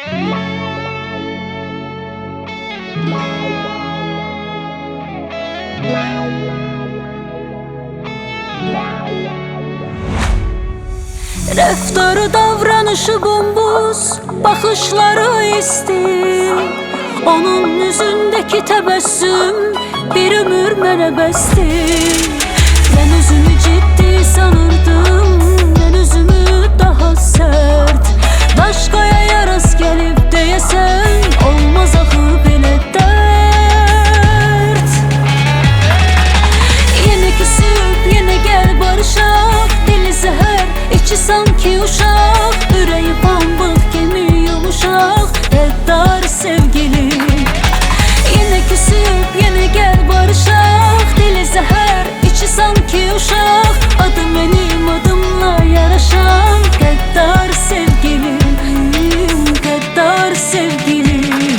Rəftarı, davranışı bombuz, baxışları isti. Onun üzündəki təbəssüm bir ömür mənə bəsdir. Mən özümü ciddi sanırdım, mən özümü daha sərt. Daşqaya yaras gəlib deyəsən, olmaz axı belə dərd. Yenə küsüb, yenə gəl barışaq. Dili zəhər, içi sanki uşaq. Ürəyi pambıq kimi yumuşaq, qəddar sevgilim. Yenə küsüb, yenə gəl barışaq. Dili zəhər, içi sanki uşaq. Adı mənim adımla yaraşan qəddar sevgilim, qəddar sevgilim.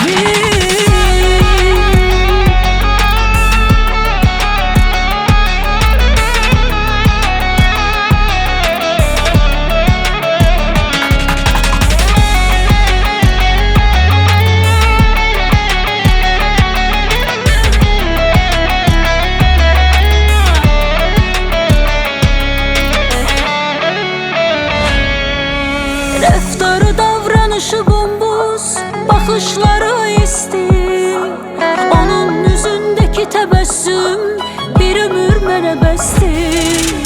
Rəftarı, davranışı bombuz, baxışları isti. Onun üzündəki təbəssüm bir ömür mənə bəsdir.